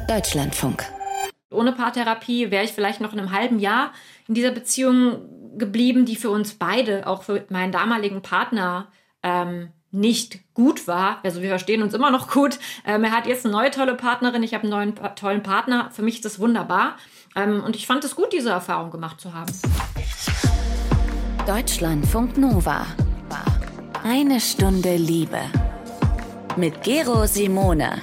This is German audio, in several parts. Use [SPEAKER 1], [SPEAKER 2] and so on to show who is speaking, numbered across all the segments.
[SPEAKER 1] Deutschlandfunk.
[SPEAKER 2] Ohne Paartherapie wäre ich vielleicht noch in einem halben Jahr in dieser Beziehung geblieben, die für uns beide, auch für meinen damaligen Partner, nicht gut war. Also wir verstehen uns immer noch gut. Er hat jetzt eine neue tolle Partnerin, ich habe einen neuen tollen Partner. Für mich ist das wunderbar. Und ich fand es gut, diese Erfahrung gemacht zu haben.
[SPEAKER 1] Deutschlandfunk Nova. Eine Stunde Liebe. Mit Gero Simone.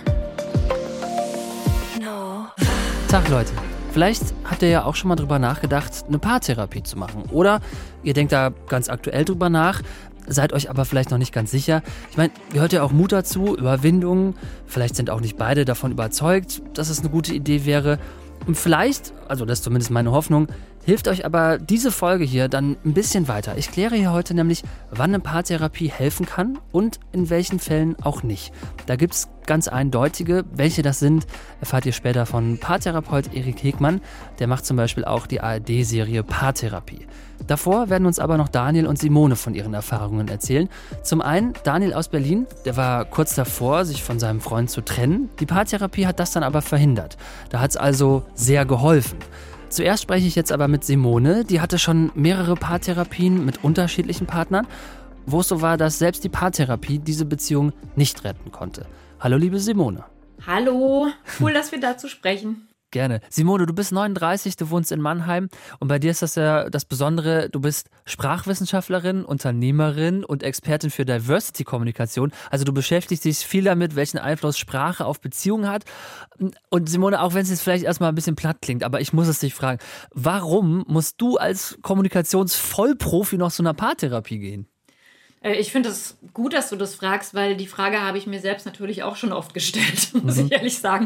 [SPEAKER 3] Tag Leute, vielleicht habt ihr ja auch schon mal drüber nachgedacht, eine Paartherapie zu machen. Oder ihr denkt da ganz aktuell drüber nach, seid euch aber vielleicht noch nicht ganz sicher. Ich meine, gehört ja auch Mut dazu, Überwindung. Vielleicht sind auch nicht beide davon überzeugt, dass es eine gute Idee wäre. Und vielleicht, also das ist zumindest meine Hoffnung, hilft euch aber diese Folge hier dann ein bisschen weiter. Ich kläre hier heute nämlich, wann eine Paartherapie helfen kann und in welchen Fällen auch nicht. Da gibt es ganz eindeutige. Welche das sind, erfahrt ihr später von Paartherapeut Erik Hegmann. Der macht zum Beispiel auch die ARD-Serie Paartherapie. Davor werden uns aber noch Daniel und Simone von ihren Erfahrungen erzählen. Zum einen Daniel aus Berlin, der war kurz davor, sich von seinem Freund zu trennen. Die Paartherapie hat das dann aber verhindert. Da hat es also sehr geholfen. Zuerst spreche ich jetzt aber mit Simone. Die hatte schon mehrere Paartherapien mit unterschiedlichen Partnern, wo es so war, dass selbst die Paartherapie diese Beziehung nicht retten konnte. Hallo liebe Simone.
[SPEAKER 2] Hallo, cool, dass wir dazu sprechen.
[SPEAKER 3] Gerne. Simone, du bist 39, du wohnst in Mannheim und bei dir ist das ja das Besondere, du bist Sprachwissenschaftlerin, Unternehmerin und Expertin für Diversity-Kommunikation. Also du beschäftigst dich viel damit, welchen Einfluss Sprache auf Beziehungen hat. Und Simone, auch wenn es jetzt vielleicht erstmal ein bisschen platt klingt, aber ich muss es dich fragen, warum musst du als Kommunikationsvollprofi noch zu einer Paartherapie gehen?
[SPEAKER 2] Ich finde es gut, dass du das fragst, weil die Frage habe ich mir selbst natürlich auch schon oft gestellt, muss ich ehrlich sagen.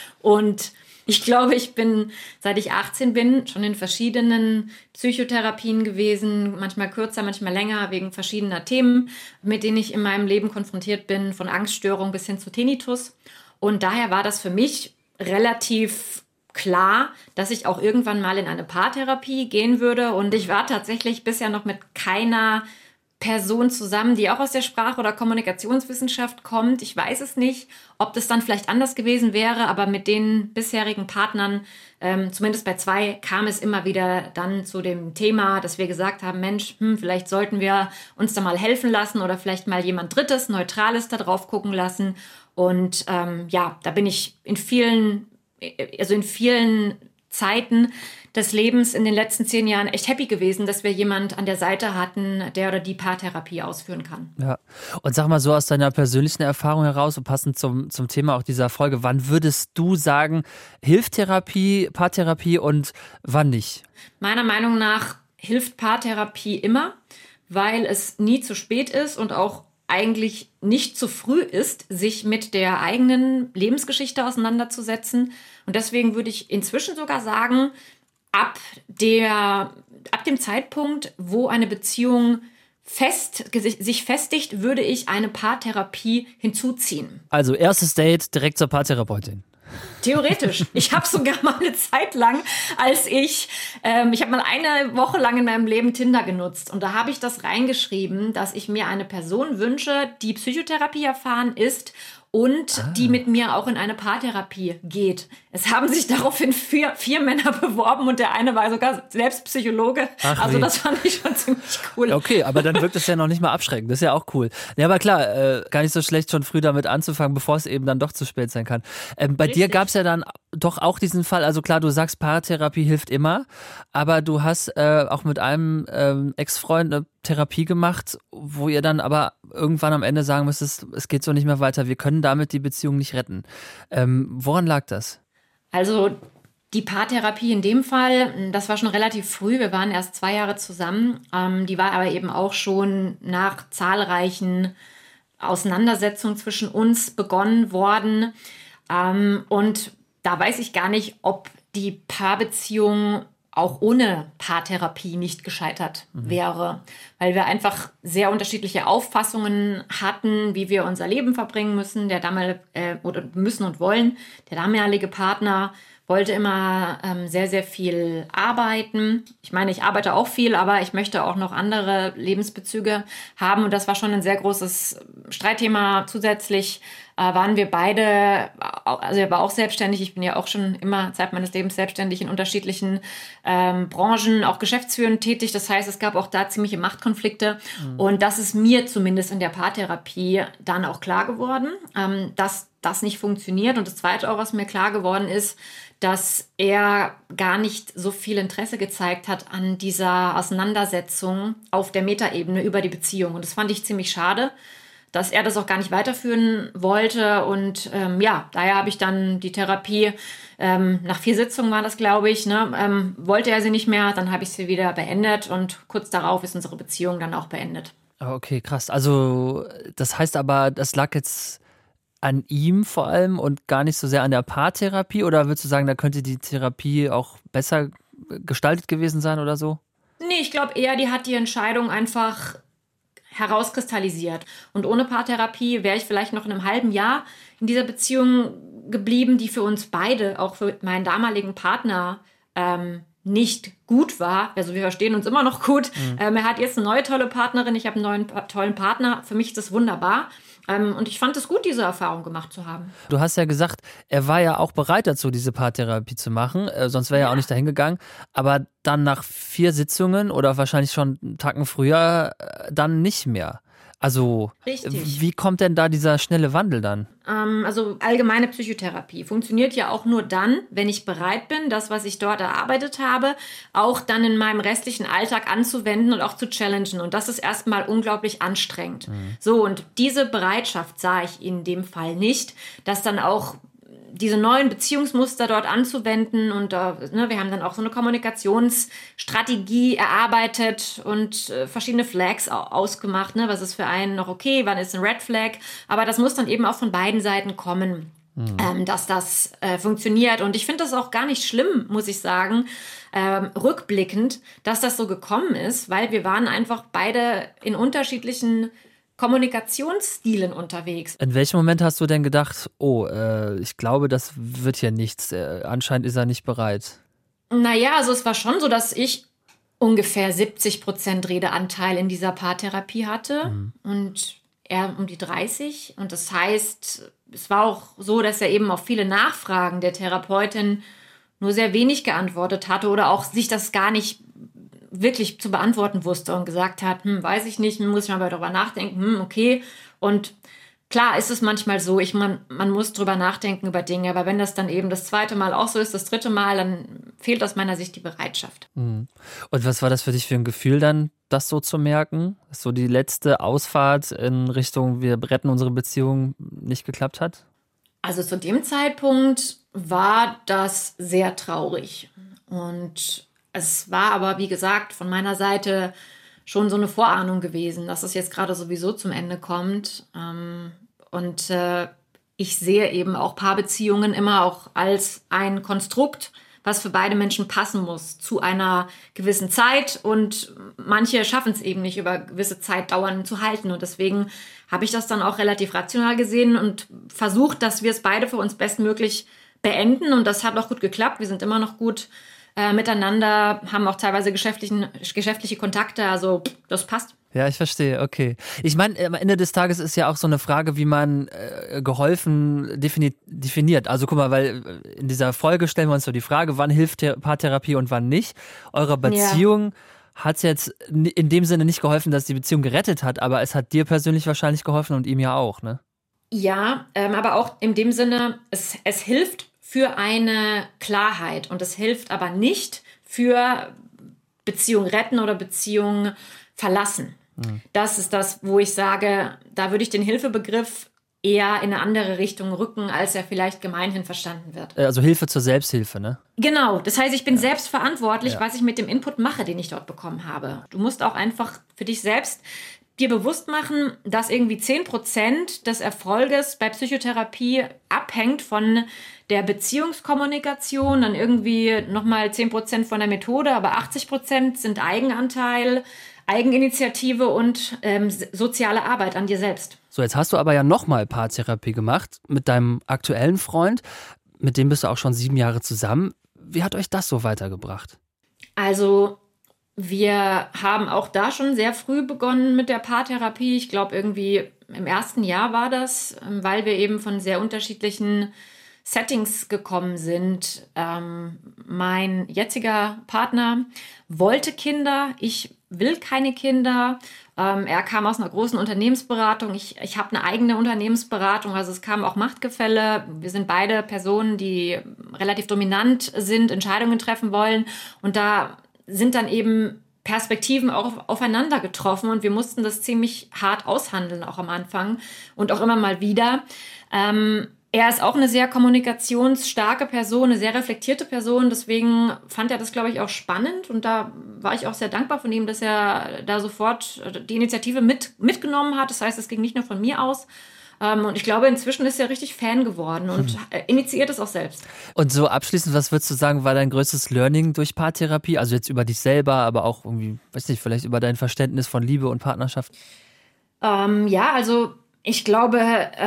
[SPEAKER 2] Und ich glaube, ich bin, seit ich 18 bin, schon in verschiedenen Psychotherapien gewesen, manchmal kürzer, manchmal länger, wegen verschiedener Themen, mit denen ich in meinem Leben konfrontiert bin, von Angststörung bis hin zu Tinnitus. Und daher war das für mich relativ klar, dass ich auch irgendwann mal in eine Paartherapie gehen würde. Und ich war tatsächlich bisher noch mit keiner Person zusammen, die auch aus der Sprach- oder Kommunikationswissenschaft kommt. Ich weiß es nicht, ob das dann vielleicht anders gewesen wäre, aber mit den bisherigen Partnern, zumindest bei 2, kam es immer wieder dann zu dem Thema, dass wir gesagt haben, Mensch, vielleicht sollten wir uns da mal helfen lassen oder vielleicht mal jemand Drittes, Neutrales da drauf gucken lassen. Und da bin ich in vielen Zeiten des Lebens in den letzten 10 Jahren echt happy gewesen, dass wir jemand an der Seite hatten, der oder die Paartherapie ausführen kann.
[SPEAKER 3] Ja, und sag mal so aus deiner persönlichen Erfahrung heraus und passend zum Thema auch dieser Folge, wann würdest du sagen, hilft Therapie, Paartherapie und wann nicht?
[SPEAKER 2] Meiner Meinung nach hilft Paartherapie immer, weil es nie zu spät ist und auch eigentlich nicht zu früh ist, sich mit der eigenen Lebensgeschichte auseinanderzusetzen. Und deswegen würde ich inzwischen sogar sagen, ab dem Zeitpunkt, wo eine Beziehung sich festigt, würde ich eine Paartherapie hinzuziehen.
[SPEAKER 3] Also erstes Date direkt zur Paartherapeutin.
[SPEAKER 2] Theoretisch. Ich habe sogar mal eine Zeit lang, ich habe mal eine Woche lang in meinem Leben Tinder genutzt und da habe ich das reingeschrieben, dass ich mir eine Person wünsche, die Psychotherapie erfahren ist und die mit mir auch in eine Paartherapie geht. Es haben sich daraufhin 4 Männer beworben und der eine war sogar selbst Psychologe. Das fand ich schon ziemlich cool.
[SPEAKER 3] Okay, aber dann wirkt es ja noch nicht mal abschreckend. Das ist ja auch cool. Ja, aber klar, gar nicht so schlecht, schon früh damit anzufangen, bevor es eben dann doch zu spät sein kann. Bei dir gab es ja dann doch auch diesen Fall, also klar, du sagst, Paartherapie hilft immer, aber du hast auch mit einem Ex-Freund eine Therapie gemacht, wo ihr dann aber irgendwann am Ende sagen müsstest, es geht so nicht mehr weiter, wir können damit die Beziehung nicht retten. Woran lag das?
[SPEAKER 2] Also die Paartherapie in dem Fall, das war schon relativ früh, wir waren erst 2 Jahre zusammen, die war aber eben auch schon nach zahlreichen Auseinandersetzungen zwischen uns begonnen worden. Und da weiß ich gar nicht, ob die Paarbeziehung auch ohne Paartherapie nicht gescheitert wäre, weil wir einfach sehr unterschiedliche Auffassungen hatten, wie wir unser Leben verbringen müssen. Der damalige Partner wollte immer sehr, sehr viel arbeiten. Ich meine, ich arbeite auch viel, aber ich möchte auch noch andere Lebensbezüge haben. Und das war schon ein sehr großes Streitthema zusätzlich. waren wir beide, also er war auch selbstständig, ich bin ja auch schon immer Zeit meines Lebens selbstständig in unterschiedlichen Branchen, auch geschäftsführend tätig. Das heißt, es gab auch da ziemliche Machtkonflikte. Und das ist mir zumindest in der Paartherapie dann auch klar geworden, dass das nicht funktioniert. Und das Zweite auch, was mir klar geworden ist, dass er gar nicht so viel Interesse gezeigt hat an dieser Auseinandersetzung auf der Metaebene über die Beziehung. Und das fand ich ziemlich schade, dass er das auch gar nicht weiterführen wollte. Und daher habe ich dann die Therapie, nach 4 Sitzungen war das, glaube ich, wollte er sie nicht mehr, dann habe ich sie wieder beendet und kurz darauf ist unsere Beziehung dann auch beendet.
[SPEAKER 3] Okay, krass. Also das heißt aber, das lag jetzt an ihm vor allem und gar nicht so sehr an der Paartherapie? Oder würdest du sagen, da könnte die Therapie auch besser gestaltet gewesen sein oder so?
[SPEAKER 2] Nee, ich glaube eher, die hat die Entscheidung einfach herauskristallisiert. Und ohne Paartherapie wäre ich vielleicht noch in einem halben Jahr in dieser Beziehung geblieben, die für uns beide, auch für meinen damaligen Partner, nicht gut war. Also wir verstehen uns immer noch gut. Er hat jetzt eine neue tolle Partnerin, ich habe einen neuen tollen Partner. Für mich ist das wunderbar. Und ich fand es gut, diese Erfahrung gemacht zu haben.
[SPEAKER 3] Du hast ja gesagt, er war ja auch bereit dazu, diese Paartherapie zu machen, sonst wäre er auch nicht dahin gegangen. Aber dann nach 4 Sitzungen oder wahrscheinlich schon einen Tacken früher, dann nicht mehr. Also,
[SPEAKER 2] richtig.
[SPEAKER 3] Wie kommt denn da dieser schnelle Wandel dann?
[SPEAKER 2] Also allgemeine Psychotherapie funktioniert ja auch nur dann, wenn ich bereit bin, das, was ich dort erarbeitet habe, auch dann in meinem restlichen Alltag anzuwenden und auch zu challengen. Und das ist erstmal unglaublich anstrengend. So, und diese Bereitschaft sah ich in dem Fall nicht, dass dann auch diese neuen Beziehungsmuster dort anzuwenden und wir haben dann auch so eine Kommunikationsstrategie erarbeitet und verschiedene Flags ausgemacht, was ist für einen noch okay, wann ist ein Red Flag, aber das muss dann eben auch von beiden Seiten kommen, dass das funktioniert und ich finde das auch gar nicht schlimm, muss ich sagen, rückblickend, dass das so gekommen ist, weil wir waren einfach beide in unterschiedlichen Kommunikationsstilen unterwegs.
[SPEAKER 3] In welchem Moment hast du denn gedacht, ich glaube, das wird hier nichts, anscheinend ist er nicht bereit?
[SPEAKER 2] Naja, also es war schon so, dass ich ungefähr 70% Redeanteil in dieser Paartherapie hatte und er um die 30. Und das heißt, es war auch so, dass er eben auf viele Nachfragen der Therapeutin nur sehr wenig geantwortet hatte oder auch sich das gar nicht wirklich zu beantworten wusste und gesagt hat, weiß ich nicht, muss ich mal darüber nachdenken, okay. Und klar ist es manchmal so, man muss drüber nachdenken über Dinge, aber wenn das dann eben das 2. Mal auch so ist, das 3. Mal, dann fehlt aus meiner Sicht die Bereitschaft.
[SPEAKER 3] Und was war das für dich für ein Gefühl dann, das so zu merken? Dass so die letzte Ausfahrt in Richtung, wir retten unsere Beziehung, nicht geklappt hat?
[SPEAKER 2] Also zu dem Zeitpunkt war das sehr traurig und es war aber, wie gesagt, von meiner Seite schon so eine Vorahnung gewesen, dass es jetzt gerade sowieso zum Ende kommt. Und ich sehe eben auch Paarbeziehungen immer auch als ein Konstrukt, was für beide Menschen passen muss zu einer gewissen Zeit. Und manche schaffen es eben nicht, über gewisse Zeitdauern zu halten. Und deswegen habe ich das dann auch relativ rational gesehen und versucht, dass wir es beide für uns bestmöglich beenden. Und das hat auch gut geklappt. Wir sind immer noch gut miteinander, haben auch teilweise geschäftliche Kontakte, also das passt.
[SPEAKER 3] Ja, ich verstehe, okay. Ich meine, am Ende des Tages ist ja auch so eine Frage, wie man geholfen definiert. Also guck mal, weil in dieser Folge stellen wir uns so die Frage, wann hilft Paartherapie und wann nicht. Eurer Beziehung hat es jetzt in dem Sinne nicht geholfen, dass die Beziehung gerettet hat, aber es hat dir persönlich wahrscheinlich geholfen und ihm ja auch, ne?
[SPEAKER 2] Ja, aber auch in dem Sinne, es hilft für eine Klarheit und es hilft aber nicht für Beziehung retten oder Beziehung verlassen. Das ist das, wo ich sage, da würde ich den Hilfebegriff eher in eine andere Richtung rücken, als er vielleicht gemeinhin verstanden wird.
[SPEAKER 3] Also Hilfe zur Selbsthilfe, ne?
[SPEAKER 2] Genau, das heißt, ich bin selbst verantwortlich, was ich mit dem Input mache, den ich dort bekommen habe. Du musst auch einfach für dich selbst dir bewusst machen, dass irgendwie 10% des Erfolges bei Psychotherapie abhängt von der Beziehungskommunikation, dann irgendwie nochmal 10% von der Methode, aber 80% sind Eigenanteil, Eigeninitiative und soziale Arbeit an dir selbst.
[SPEAKER 3] So, jetzt hast du aber ja nochmal Paartherapie gemacht mit deinem aktuellen Freund, mit dem bist du auch schon 7 Jahre zusammen. Wie hat euch das so weitergebracht?
[SPEAKER 2] Also wir haben auch da schon sehr früh begonnen mit der Paartherapie. Ich glaube, irgendwie im ersten Jahr war das, weil wir eben von sehr unterschiedlichen Settings gekommen sind. Mein jetziger Partner wollte Kinder, ich will keine Kinder. Er kam aus einer großen Unternehmensberatung. Ich habe eine eigene Unternehmensberatung, also es kamen auch Machtgefälle. Wir sind beide Personen, die relativ dominant sind, Entscheidungen treffen wollen. Und da sind dann eben Perspektiven auch aufeinander getroffen und wir mussten das ziemlich hart aushandeln, auch am Anfang und auch immer mal wieder. Er ist auch eine sehr kommunikationsstarke Person, eine sehr reflektierte Person, deswegen fand er das, glaube ich, auch spannend und da war ich auch sehr dankbar von ihm, dass er da sofort die Initiative mitgenommen hat. Das heißt, es ging nicht nur von mir aus. Und ich glaube, inzwischen ist er richtig Fan geworden und initiiert es auch selbst.
[SPEAKER 3] Und so abschließend, was würdest du sagen, war dein größtes Learning durch Paartherapie? Also jetzt über dich selber, aber auch irgendwie, weiß nicht, vielleicht über dein Verständnis von Liebe und Partnerschaft?
[SPEAKER 2] Also ich glaube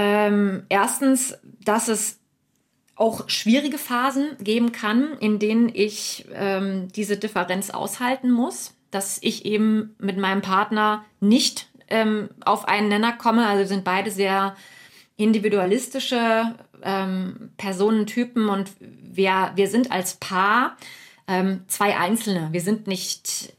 [SPEAKER 2] erstens, dass es auch schwierige Phasen geben kann, in denen ich diese Differenz aushalten muss, dass ich eben mit meinem Partner nicht auf einen Nenner komme. Also wir sind beide sehr individualistische Personentypen und wir sind als Paar zwei Einzelne. Wir sind nicht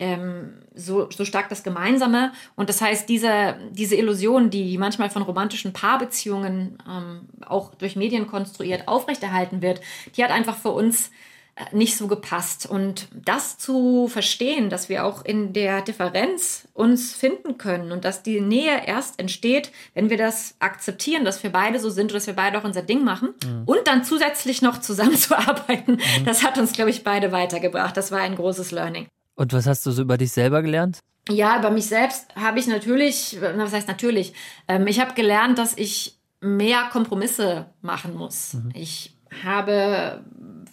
[SPEAKER 2] so stark das Gemeinsame. Und das heißt, diese Illusion, die manchmal von romantischen Paarbeziehungen auch durch Medien konstruiert aufrechterhalten wird, die hat einfach für uns nicht so gepasst. Und das zu verstehen, dass wir auch in der Differenz uns finden können und dass die Nähe erst entsteht, wenn wir das akzeptieren, dass wir beide so sind und dass wir beide auch unser Ding machen und dann zusätzlich noch zusammenzuarbeiten, das hat uns, glaube ich, beide weitergebracht. Das war ein großes Learning.
[SPEAKER 3] Und was hast du so über dich selber gelernt?
[SPEAKER 2] Ja, über mich selbst habe ich natürlich, was heißt natürlich, ich habe gelernt, dass ich mehr Kompromisse machen muss. Ich habe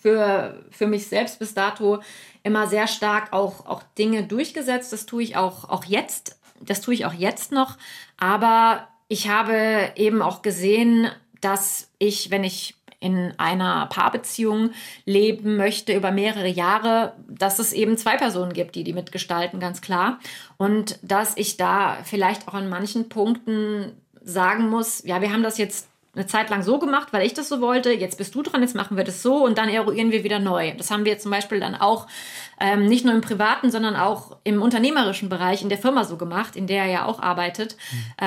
[SPEAKER 2] für mich selbst bis dato immer sehr stark auch Dinge durchgesetzt. Das tue ich auch jetzt. Das tue ich auch jetzt noch. Aber ich habe eben auch gesehen, dass ich, wenn ich in einer Paarbeziehung leben möchte über mehrere Jahre, dass es eben zwei Personen gibt, die mitgestalten, ganz klar. Und dass ich da vielleicht auch an manchen Punkten sagen muss, ja, wir haben das jetzt eine Zeit lang so gemacht, weil ich das so wollte, jetzt bist du dran, jetzt machen wir das so und dann eruieren wir wieder neu. Das haben wir zum Beispiel dann auch nicht nur im privaten, sondern auch im unternehmerischen Bereich in der Firma so gemacht, in der er ja auch arbeitet.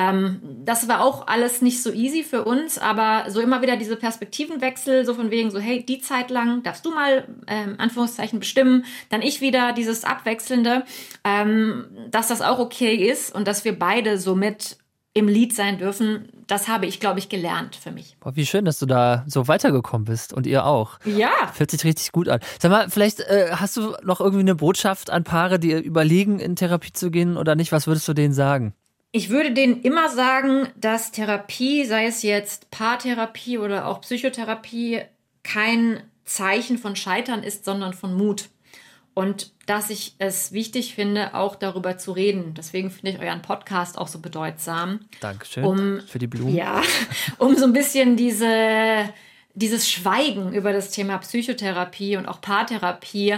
[SPEAKER 2] Das war auch alles nicht so easy für uns, aber so immer wieder diese Perspektivenwechsel, so von wegen so, hey, die Zeit lang darfst du mal, Anführungszeichen, bestimmen, dann ich wieder, dieses Abwechselnde, dass das auch okay ist und dass wir beide somit im Lied sein dürfen, das habe ich, glaube ich, gelernt für mich.
[SPEAKER 3] Boah, wie schön, dass du da so weitergekommen bist und ihr auch.
[SPEAKER 2] Ja.
[SPEAKER 3] Fühlt sich richtig gut an. Sag mal, vielleicht hast du noch irgendwie eine Botschaft an Paare, die überlegen, in Therapie zu gehen oder nicht? Was würdest du denen sagen?
[SPEAKER 2] Ich würde denen immer sagen, dass Therapie, sei es jetzt Paartherapie oder auch Psychotherapie, kein Zeichen von Scheitern ist, sondern von Mut. Und dass ich es wichtig finde, auch darüber zu reden. Deswegen finde ich euren Podcast auch so bedeutsam.
[SPEAKER 3] Dankeschön für die Blumen.
[SPEAKER 2] Ja, um so ein bisschen dieses Schweigen über das Thema Psychotherapie und auch Paartherapie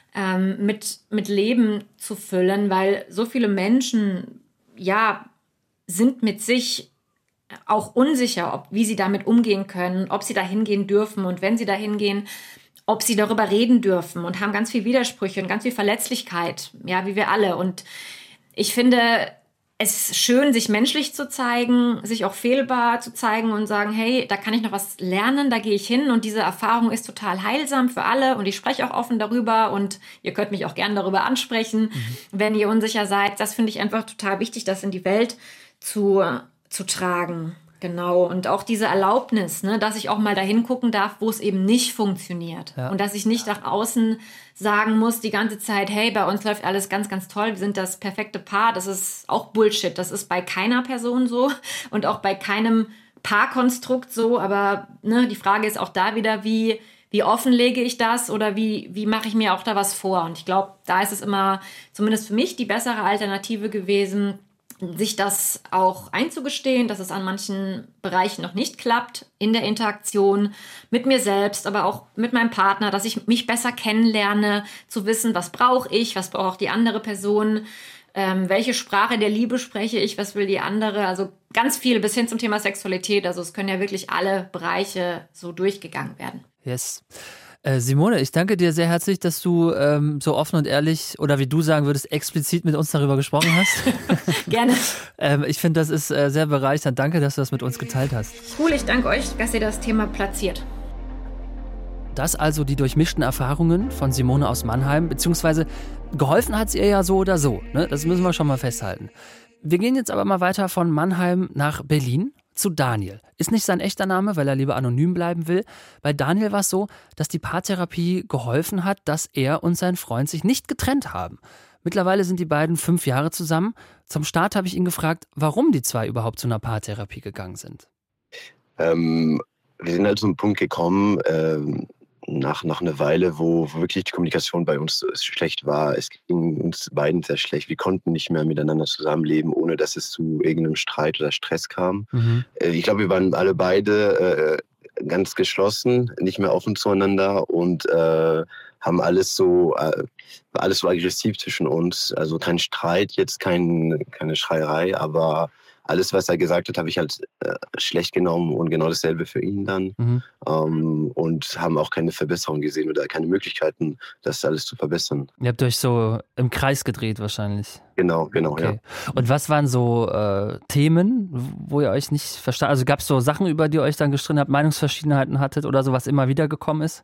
[SPEAKER 2] mit Leben zu füllen, weil so viele Menschen, ja, sind mit sich auch unsicher, wie sie damit umgehen können, ob sie da hingehen dürfen und wenn sie da hingehen, ob sie darüber reden dürfen und haben ganz viel Widersprüche und ganz viel Verletzlichkeit, ja, wie wir alle. Und ich finde es schön, sich menschlich zu zeigen, sich auch fehlbar zu zeigen und sagen, hey, da kann ich noch was lernen, da gehe ich hin und diese Erfahrung ist total heilsam für alle und ich spreche auch offen darüber und ihr könnt mich auch gerne darüber ansprechen, wenn ihr unsicher seid. Das finde ich einfach total wichtig, das in die Welt zu tragen. Genau, und auch diese Erlaubnis, ne, dass ich auch mal dahin gucken darf, wo es eben nicht funktioniert. Ja. Und dass ich nicht nach außen sagen muss die ganze Zeit, hey, bei uns läuft alles ganz, ganz toll, wir sind das perfekte Paar. Das ist auch Bullshit. Das ist bei keiner Person so und auch bei keinem Paarkonstrukt so. Aber ne, die Frage ist auch da wieder, wie offen lege ich das oder wie mache ich mir auch da was vor? Und ich glaube, da ist es immer, zumindest für mich, die bessere Alternative gewesen, sich das auch einzugestehen, dass es an manchen Bereichen noch nicht klappt in der Interaktion mit mir selbst, aber auch mit meinem Partner, dass ich mich besser kennenlerne, zu wissen, was brauche ich, was braucht die andere Person, welche Sprache der Liebe spreche ich, was will die andere, also ganz viel bis hin zum Thema Sexualität, also es können ja wirklich alle Bereiche so durchgegangen werden.
[SPEAKER 3] Yes. Simone, ich danke dir sehr herzlich, dass du so offen und ehrlich oder wie du sagen würdest, explizit mit uns darüber gesprochen hast.
[SPEAKER 2] Gerne.
[SPEAKER 3] Ich finde, das ist sehr bereichernd. Danke, dass du das mit uns geteilt hast.
[SPEAKER 2] Cool, ich danke euch, dass ihr das Thema platziert.
[SPEAKER 3] Das also die durchmischten Erfahrungen von Simone aus Mannheim, beziehungsweise geholfen hat es ihr ja so oder so, ne? Das müssen wir schon mal festhalten. Wir gehen jetzt aber mal weiter von Mannheim nach Berlin zu Daniel. Ist nicht sein echter Name, weil er lieber anonym bleiben will. Bei Daniel war es so, dass die Paartherapie geholfen hat, dass er und sein Freund sich nicht getrennt haben. Mittlerweile sind die beiden 5 Jahre zusammen. Zum Start habe ich ihn gefragt, warum die zwei überhaupt zu einer Paartherapie gegangen sind.
[SPEAKER 4] Wir sind halt zu einem Punkt gekommen, nach einer Weile, wo wirklich die Kommunikation bei uns schlecht war. Es ging uns beiden sehr schlecht. Wir konnten nicht mehr miteinander zusammenleben, ohne dass es zu irgendeinem Streit oder Stress kam. Ich glaube, wir waren alle beide ganz geschlossen, nicht mehr offen zueinander und haben alles so aggressiv zwischen uns. Also kein Streit, jetzt keine Schreierei, aber alles, was er gesagt hat, habe ich halt schlecht genommen und genau dasselbe für ihn dann. Und haben auch keine Verbesserung gesehen oder keine Möglichkeiten, das alles zu verbessern.
[SPEAKER 3] Ihr habt euch so im Kreis gedreht wahrscheinlich.
[SPEAKER 4] Genau,
[SPEAKER 3] Okay.
[SPEAKER 4] ja.
[SPEAKER 3] Und was waren so Themen, wo ihr euch nicht verstanden? Also gab es so Sachen, über die ihr euch dann gestritten habt, Meinungsverschiedenheiten hattet oder so, was immer wieder gekommen ist?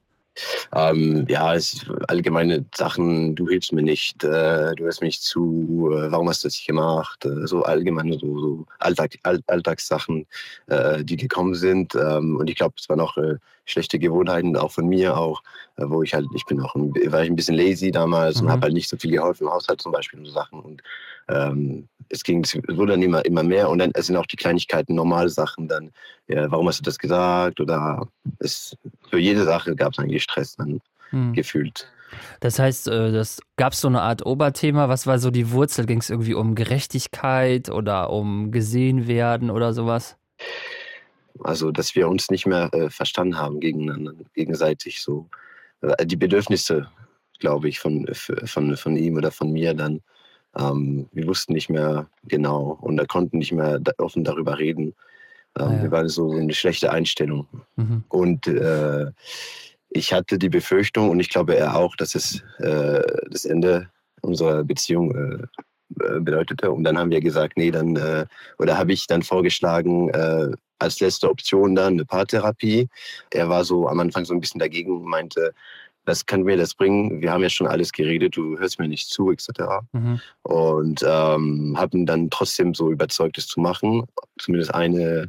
[SPEAKER 4] Allgemeine Sachen, du hilfst mir nicht, du hörst mir nicht zu, warum hast du das nicht gemacht, so allgemeine so Alltagssachen, die gekommen sind, und ich glaube, es waren auch schlechte Gewohnheiten, auch von mir auch, war ich ein bisschen lazy damals und habe halt nicht so viel geholfen im Haushalt zum Beispiel und so Sachen und es wurde dann immer mehr und dann sind auch die Kleinigkeiten normale Sachen dann, ja, warum hast du das gesagt oder für jede Sache gab es eigentlich Stress dann gefühlt.
[SPEAKER 3] Das heißt, gab es so eine Art Oberthema, was war so die Wurzel? Ging es irgendwie um Gerechtigkeit oder um gesehen werden oder sowas?
[SPEAKER 4] Also, dass wir uns nicht mehr verstanden haben gegenseitig so. Die Bedürfnisse, glaube ich, von ihm oder von mir dann. Wir wussten nicht mehr genau und konnten nicht mehr offen darüber reden. Wir waren so eine schlechte Einstellung. Und ich hatte die Befürchtung, und ich glaube er auch, dass es das Ende unserer Beziehung bedeutete. Und dann haben wir gesagt, oder habe ich dann vorgeschlagen, als letzte Option dann eine Paartherapie. Er war so am Anfang so ein bisschen dagegen und meinte, was kann mir das bringen? Wir haben ja schon alles geredet, du hörst mir nicht zu, etc. Und haben dann trotzdem so überzeugt, es zu machen. Zumindest einen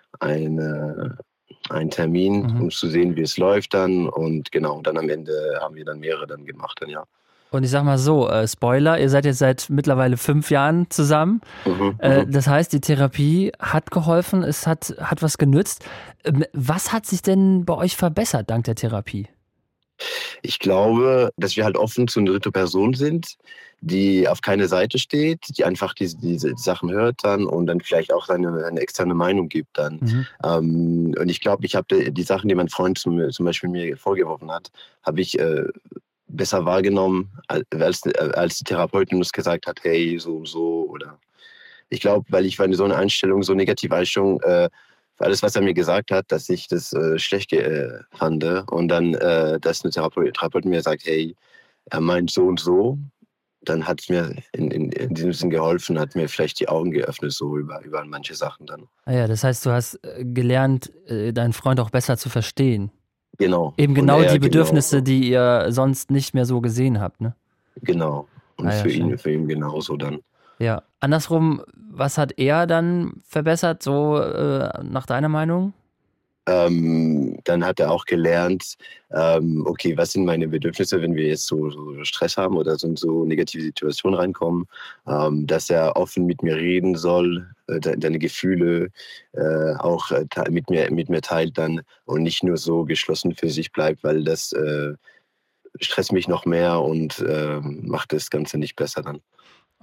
[SPEAKER 4] Termin, um zu sehen, wie es läuft dann. Und genau, dann am Ende haben wir dann mehrere dann gemacht, dann ja.
[SPEAKER 3] Und ich sag mal so, Spoiler, ihr seid jetzt seit mittlerweile 5 Jahren zusammen. Das heißt, die Therapie hat geholfen, es hat was genützt. Was hat sich denn bei euch verbessert dank der Therapie?
[SPEAKER 4] Ich glaube, dass wir halt offen zu einer dritten Person sind, die auf keine Seite steht, die einfach diese Sachen hört dann und dann vielleicht auch eine externe Meinung gibt dann. Und ich glaube, ich habe die Sachen, die mein Freund zum Beispiel mir vorgeworfen hat, habe ich besser wahrgenommen, als die Therapeutin uns gesagt hat, hey, so und so. Oder ich glaube, weil ich war in so einer Einstellung, so negative Einstellung, für alles, was er mir gesagt hat, dass ich das schlecht fand. Und dann, dass eine Therapeutin mir sagt, hey, er meint so und so, dann hat es mir in diesem Sinn geholfen, hat mir vielleicht die Augen geöffnet, so über manche Sachen dann.
[SPEAKER 3] Ja, das heißt, du hast gelernt, deinen Freund auch besser zu verstehen.
[SPEAKER 4] Genau.
[SPEAKER 3] Eben genau die Bedürfnisse, die ihr sonst nicht mehr so gesehen habt, ne?
[SPEAKER 4] Genau. Und für ihn genauso dann.
[SPEAKER 3] Ja. Andersrum, was hat er dann verbessert, so nach deiner Meinung?
[SPEAKER 4] Dann hat er auch gelernt, okay, was sind meine Bedürfnisse, wenn wir jetzt so Stress haben oder so negative Situationen reinkommen, dass er offen mit mir reden soll, deine Gefühle auch mit mir teilt dann und nicht nur so geschlossen für sich bleibt, weil das stresst mich noch mehr und macht das Ganze nicht besser dann.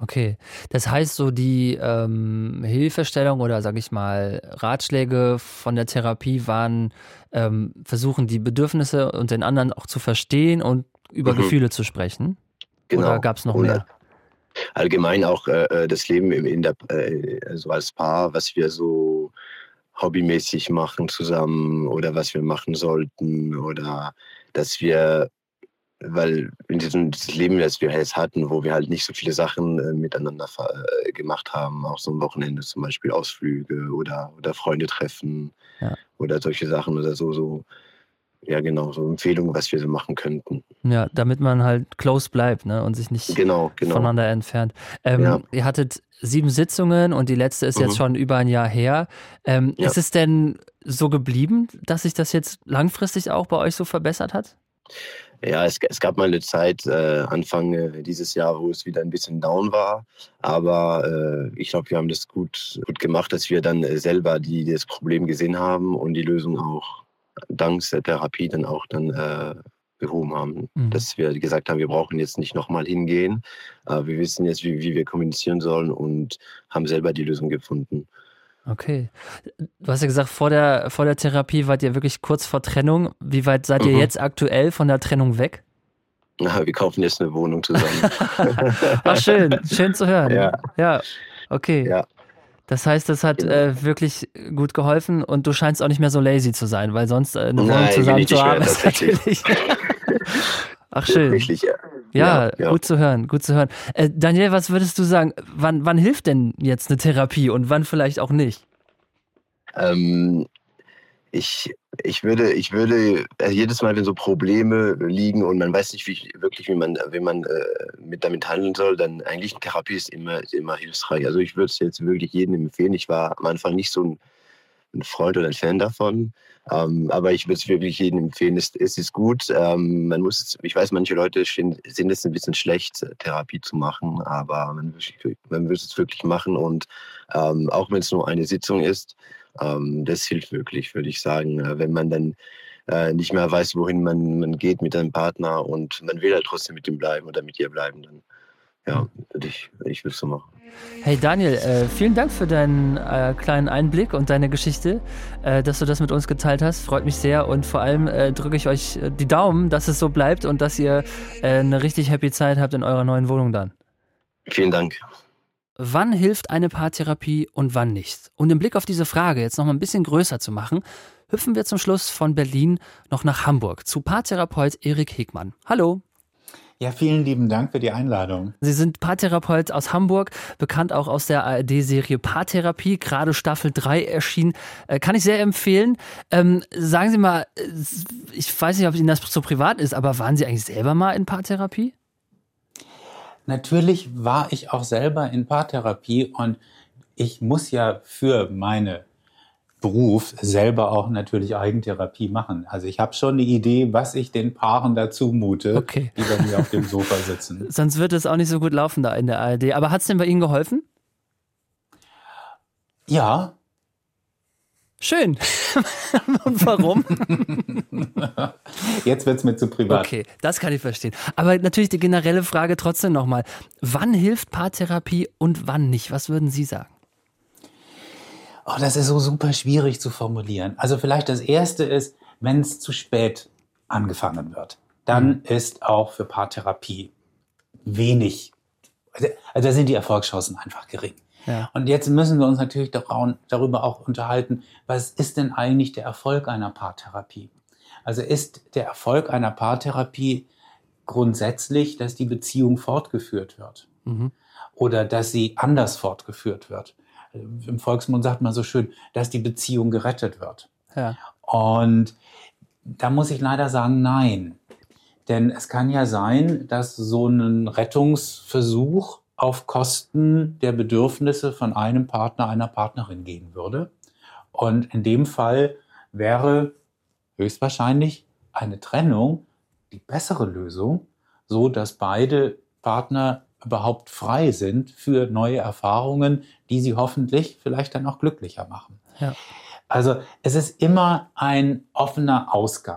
[SPEAKER 3] Okay, das heißt so die Hilfestellung oder sage ich mal Ratschläge von der Therapie waren versuchen die Bedürfnisse und den anderen auch zu verstehen und über Gefühle zu sprechen?
[SPEAKER 4] Genau.
[SPEAKER 3] Oder gab es noch mehr?
[SPEAKER 4] Allgemein auch das Leben also als Paar, was wir so hobbymäßig machen zusammen oder was wir machen sollten oder dass wir, weil in diesem das Leben, das wir jetzt hatten, wo wir halt nicht so viele Sachen miteinander gemacht haben, auch so am Wochenende zum Beispiel Ausflüge oder Freunde treffen oder solche Sachen oder so, ja genau, so Empfehlungen, was wir so machen könnten.
[SPEAKER 3] Ja, damit man halt close bleibt, ne, und sich nicht voneinander entfernt. Ihr hattet 7 Sitzungen und die letzte ist jetzt schon über ein Jahr her. Ist es denn so geblieben, dass sich das jetzt langfristig auch bei euch so verbessert hat?
[SPEAKER 4] Ja, es gab mal eine Zeit, Anfang dieses Jahr, wo es wieder ein bisschen down war. Aber ich glaube, wir haben das gut gemacht, dass wir dann selber das Problem gesehen haben und die Lösung auch dank der Therapie dann behoben haben. Dass wir gesagt haben, wir brauchen jetzt nicht nochmal hingehen. Wir wissen jetzt, wie wir kommunizieren sollen und haben selber die Lösung gefunden.
[SPEAKER 3] Okay. Du hast ja gesagt, vor der Therapie wart ihr wirklich kurz vor Trennung. Wie weit seid ihr jetzt aktuell von der Trennung weg?
[SPEAKER 4] Na, wir kaufen jetzt eine Wohnung zusammen.
[SPEAKER 3] Ach, schön zu hören. Ja, okay.
[SPEAKER 4] Ja.
[SPEAKER 3] Das heißt, das hat wirklich gut geholfen und du scheinst auch nicht mehr so lazy zu sein, weil sonst eine Wohnung zusammen zu haben ist natürlich... Ach, schön. Ja, gut zu hören. Daniel, was würdest du sagen, wann hilft denn jetzt eine Therapie und wann vielleicht auch nicht?
[SPEAKER 4] Ich würde jedes Mal, wenn so Probleme liegen und man weiß nicht wie man damit handeln soll, dann eigentlich eine Therapie ist immer hilfreich. Also ich würde es jetzt wirklich jedem empfehlen. Ich war am Anfang nicht so ein Freund oder ein Fan davon, aber ich würde es wirklich jedem empfehlen. Es ist gut. Ich weiß, manche Leute sehen es ein bisschen schlecht, Therapie zu machen, aber man würde es wirklich machen und auch wenn es nur eine Sitzung ist, das hilft wirklich, würde ich sagen. Wenn man dann nicht mehr weiß, wohin man geht mit einem Partner und man will halt trotzdem mit ihm bleiben oder mit ihr bleiben, dann würde ich so machen.
[SPEAKER 3] Hey Daniel, vielen Dank für deinen kleinen Einblick und deine Geschichte, dass du das mit uns geteilt hast. Freut mich sehr und vor allem drücke ich euch die Daumen, dass es so bleibt und dass ihr eine richtig happy Zeit habt in eurer neuen Wohnung dann.
[SPEAKER 4] Vielen Dank.
[SPEAKER 3] Wann hilft eine Paartherapie und wann nicht? Und den Blick auf diese Frage jetzt noch mal ein bisschen größer zu machen, hüpfen wir zum Schluss von Berlin noch nach Hamburg zu Paartherapeut Erik Hegmann. Hallo.
[SPEAKER 5] Ja, vielen lieben Dank für die Einladung.
[SPEAKER 3] Sie sind Paartherapeut aus Hamburg, bekannt auch aus der ARD-Serie Paartherapie, gerade Staffel 3 erschienen. Kann ich sehr empfehlen. Sagen Sie mal, ich weiß nicht, ob Ihnen das so privat ist, aber waren Sie eigentlich selber mal in Paartherapie?
[SPEAKER 5] Natürlich war ich auch selber in Paartherapie und ich muss ja für meinen Beruf selber auch natürlich Eigentherapie machen. Also ich habe schon eine Idee, was ich den Paaren dazu mute, die bei mir auf dem Sofa sitzen.
[SPEAKER 3] Sonst wird es auch nicht so gut laufen da in der ARD. Aber hat es denn bei Ihnen geholfen?
[SPEAKER 5] Ja.
[SPEAKER 3] Schön. Und warum?
[SPEAKER 5] Jetzt wird es mir zu privat.
[SPEAKER 3] Okay, das kann ich verstehen. Aber natürlich die generelle Frage trotzdem nochmal. Wann hilft Paartherapie und wann nicht? Was würden Sie sagen?
[SPEAKER 5] Oh, das ist so super schwierig zu formulieren. Also vielleicht das Erste ist, wenn es zu spät angefangen wird, dann ist auch für Paartherapie wenig, also da sind die Erfolgschancen einfach gering. Ja. Und jetzt müssen wir uns natürlich darüber auch unterhalten, was ist denn eigentlich der Erfolg einer Paartherapie? Also ist der Erfolg einer Paartherapie grundsätzlich, dass die Beziehung fortgeführt wird oder dass sie anders fortgeführt wird? Im Volksmund sagt man so schön, dass die Beziehung gerettet wird. Ja. Und da muss ich leider sagen, nein. Denn es kann ja sein, dass so ein Rettungsversuch auf Kosten der Bedürfnisse von einem Partner, einer Partnerin gehen würde. Und in dem Fall wäre höchstwahrscheinlich eine Trennung die bessere Lösung, so dass beide Partner überhaupt frei sind für neue Erfahrungen, die sie hoffentlich vielleicht dann auch glücklicher machen. Ja. Also es ist immer ein offener Ausgang.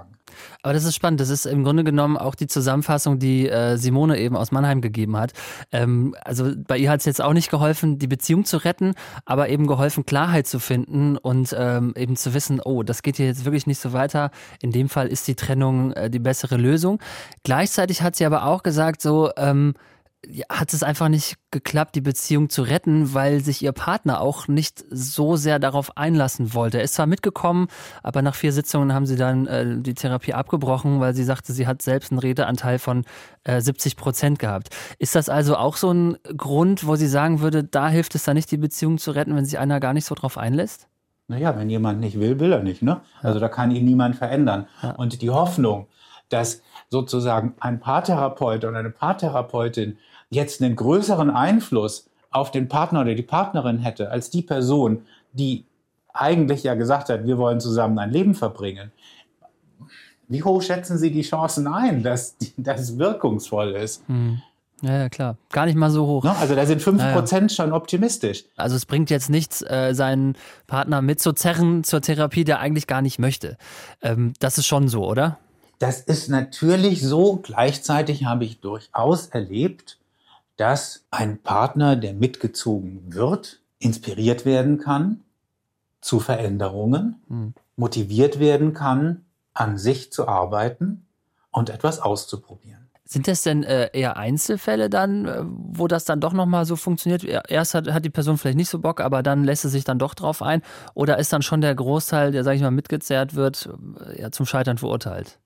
[SPEAKER 3] Aber das ist spannend. Das ist im Grunde genommen auch die Zusammenfassung, die Simone eben aus Mannheim gegeben hat. Also bei ihr hat es jetzt auch nicht geholfen, die Beziehung zu retten, aber eben geholfen, Klarheit zu finden und eben zu wissen, oh, das geht hier jetzt wirklich nicht so weiter. In dem Fall ist die Trennung die bessere Lösung. Gleichzeitig hat sie aber auch gesagt, so hat es einfach nicht geklappt, die Beziehung zu retten, weil sich ihr Partner auch nicht so sehr darauf einlassen wollte. Er ist zwar mitgekommen, aber nach 4 Sitzungen haben sie dann die Therapie abgebrochen, weil sie sagte, sie hat selbst einen Redeanteil von 70% gehabt. Ist das also auch so ein Grund, wo sie sagen würde, da hilft es dann nicht, die Beziehung zu retten, wenn sich einer gar nicht so drauf einlässt?
[SPEAKER 5] Naja, wenn jemand nicht will, will er nicht, ne? Also da kann ihn niemand verändern.
[SPEAKER 3] Ja.
[SPEAKER 5] Und die Hoffnung, dass sozusagen ein Paartherapeut oder eine Paartherapeutin jetzt einen größeren Einfluss auf den Partner oder die Partnerin hätte, als die Person, die eigentlich ja gesagt hat, wir wollen zusammen ein Leben verbringen. Wie hoch schätzen Sie die Chancen ein, dass das wirkungsvoll ist?
[SPEAKER 3] Ja, klar. Gar nicht mal so hoch.
[SPEAKER 5] Ne? Also da sind 5% schon optimistisch.
[SPEAKER 3] Also es bringt jetzt nichts, seinen Partner mitzuzerren zur Therapie, der eigentlich gar nicht möchte. Das ist schon so, oder?
[SPEAKER 5] Das ist natürlich so. Gleichzeitig habe ich durchaus erlebt, dass ein Partner, der mitgezogen wird, inspiriert werden kann zu Veränderungen, motiviert werden kann, an sich zu arbeiten und etwas auszuprobieren.
[SPEAKER 3] Sind das denn eher Einzelfälle dann, wo das dann doch nochmal so funktioniert? Erst hat die Person vielleicht nicht so Bock, aber dann lässt sie sich dann doch drauf ein? Oder ist dann schon der Großteil, der, sag ich mal, mitgezerrt wird, zum Scheitern verurteilt?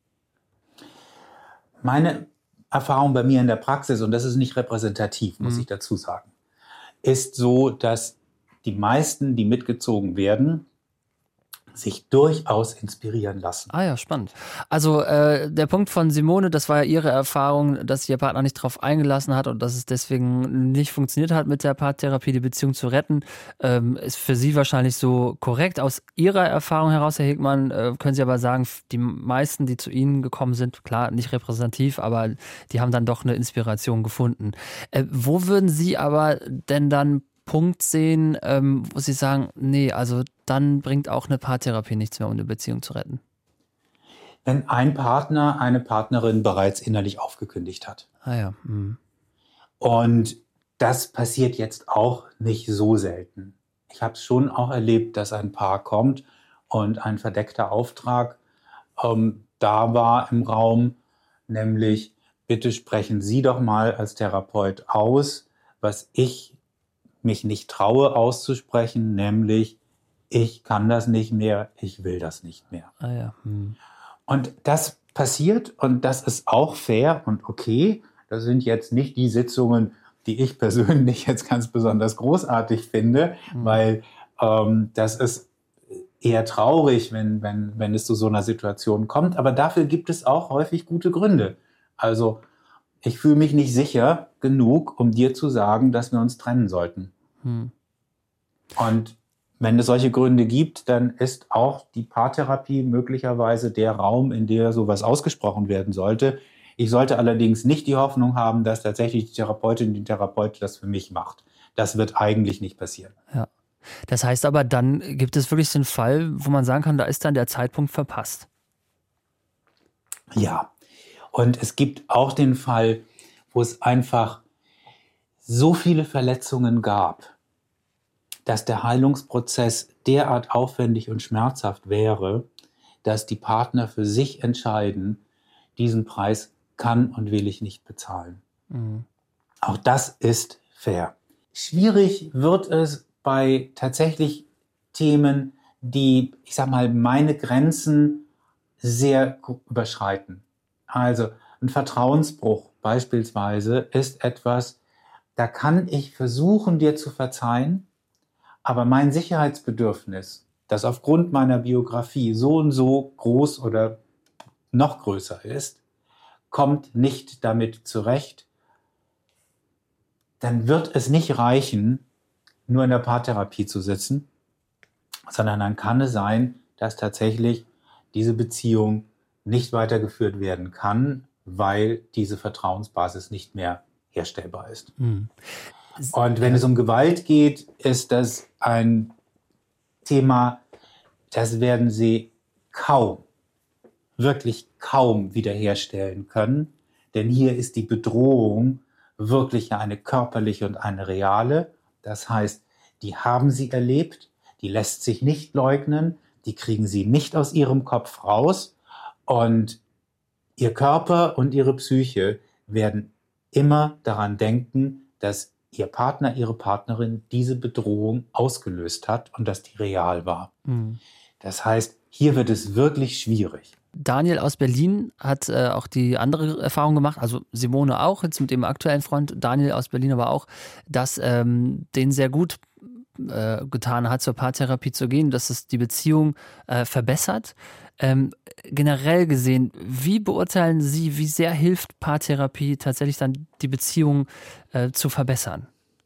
[SPEAKER 5] Meine Erfahrung bei mir in der Praxis, und das ist nicht repräsentativ, muss ich dazu sagen, ist so, dass die meisten, die mitgezogen werden, sich durchaus inspirieren lassen.
[SPEAKER 3] Ah ja, spannend. Also der Punkt von Simone, das war ja ihre Erfahrung, dass sich ihr Partner nicht drauf eingelassen hat und dass es deswegen nicht funktioniert hat mit der Paartherapie, die Beziehung zu retten, ist für sie wahrscheinlich so korrekt. Aus ihrer Erfahrung heraus, Herr Hegmann, können Sie aber sagen, die meisten, die zu Ihnen gekommen sind, klar, nicht repräsentativ, aber die haben dann doch eine Inspiration gefunden. Wo würden Sie aber denn dann Punkt sehen, wo Sie sagen, nee, also dann bringt auch eine Paartherapie nichts mehr, um eine Beziehung zu retten?
[SPEAKER 5] Wenn ein Partner eine Partnerin bereits innerlich aufgekündigt hat.
[SPEAKER 3] Ah ja.
[SPEAKER 5] Und das passiert jetzt auch nicht so selten. Ich habe es schon auch erlebt, dass ein Paar kommt und ein verdeckter Auftrag da war im Raum, nämlich bitte sprechen Sie doch mal als Therapeut aus, was ich mich nicht traue auszusprechen, nämlich ich kann das nicht mehr, ich will das nicht mehr.
[SPEAKER 3] Ah ja.
[SPEAKER 5] Und das passiert und das ist auch fair und okay. Das sind jetzt nicht die Sitzungen, die ich persönlich jetzt ganz besonders großartig finde, weil das ist eher traurig, wenn es zu so einer Situation kommt. Aber dafür gibt es auch häufig gute Gründe. Also ich fühle mich nicht sicher genug, um dir zu sagen, dass wir uns trennen sollten. Und wenn es solche Gründe gibt, dann ist auch die Paartherapie möglicherweise der Raum, in der sowas ausgesprochen werden sollte. Ich sollte allerdings nicht die Hoffnung haben, dass tatsächlich die Therapeutin, die Therapeut das für mich macht. Das wird eigentlich nicht passieren.
[SPEAKER 3] Ja. Das heißt aber, dann gibt es wirklich so einen Fall, wo man sagen kann, da ist dann der Zeitpunkt verpasst.
[SPEAKER 5] Ja. Und es gibt auch den Fall, wo es einfach so viele Verletzungen gab, dass der Heilungsprozess derart aufwendig und schmerzhaft wäre, dass die Partner für sich entscheiden, diesen Preis kann und will ich nicht bezahlen. Auch das ist fair. Schwierig wird es bei tatsächlich Themen, die, ich sag mal, meine Grenzen sehr überschreiten. Also ein Vertrauensbruch beispielsweise ist etwas, da kann ich versuchen, dir zu verzeihen, aber mein Sicherheitsbedürfnis, das aufgrund meiner Biografie so und so groß oder noch größer ist, kommt nicht damit zurecht, dann wird es nicht reichen, nur in der Paartherapie zu sitzen, sondern dann kann es sein, dass tatsächlich diese Beziehung nicht weitergeführt werden kann, weil diese Vertrauensbasis nicht mehr herstellbar ist. Und wenn es um Gewalt geht, ist das ein Thema, das werden Sie kaum wirklich kaum wiederherstellen können, denn hier ist die Bedrohung wirklich eine körperliche und eine reale. Das heißt, die haben sie erlebt, die lässt sich nicht leugnen, die kriegen sie nicht aus ihrem Kopf raus und ihr Körper und ihre Psyche werden immer daran denken, dass ihr Partner, ihre Partnerin diese Bedrohung ausgelöst hat und dass die real war. Mhm. Das heißt, hier wird es wirklich schwierig.
[SPEAKER 3] Daniel aus Berlin hat auch die andere Erfahrung gemacht, also Simone auch, jetzt mit dem aktuellen Freund, Daniel aus Berlin aber auch, dass den sehr gut getan hat, zur Paartherapie zu gehen, dass es die Beziehung verbessert. Generell gesehen, wie beurteilen Sie, wie sehr hilft Paartherapie tatsächlich dann die Beziehung zu verbessern?